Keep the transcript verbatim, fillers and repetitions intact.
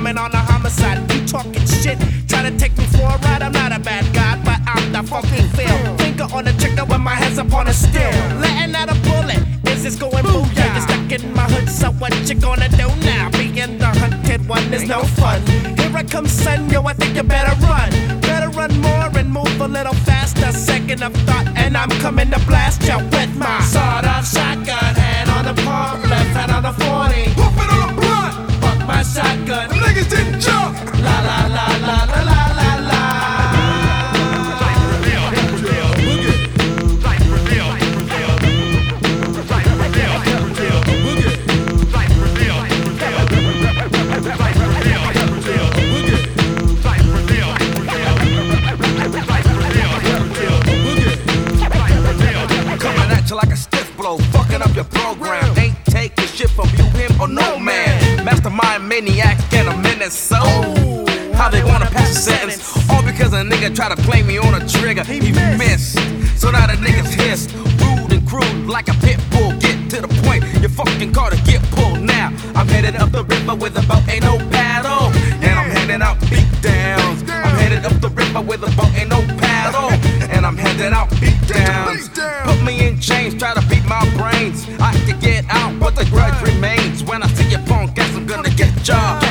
coming on a homicide. You talking shit, try to take me for a ride. I'm not a bad guy, but I'm the fucking feel. Finger on the trigger with my hands up on the steel. Letting out a bullet, is this going booyah? You're stuck in my hood, so what you gonna do now? Being the hunted one is no fun. Here I come, son, yo, I think you better run. Better run more and move a little faster. Second of thought, and I'm coming to blast you with my sawed-off shotgun. Hand on the pump, left hand on the forty. Pump it on the blunt. Fuck my shotgun. Them niggas didn't jump. La la la la la la la la. Like a stiff blow, fucking up your program. Ain't taking shit from you, him, or no man. Mastermind maniac, get a minute, so how they wanna pass a sentence? All because a nigga try to play me on a trigger, he missed. So now the niggas hiss, rude and crude like a pit bull. Get to the point, your fucking car to get pulled. Now I'm headed up the river with a boat, ain't no paddle, and I'm heading out beat downs. I'm headed up the river with a boat, ain't no paddle, and I'm headed out beat downs. Put me in chains, try to beat my brains. I can get out, but the grudge remains. When I see your phone, guess I'm gonna get ya.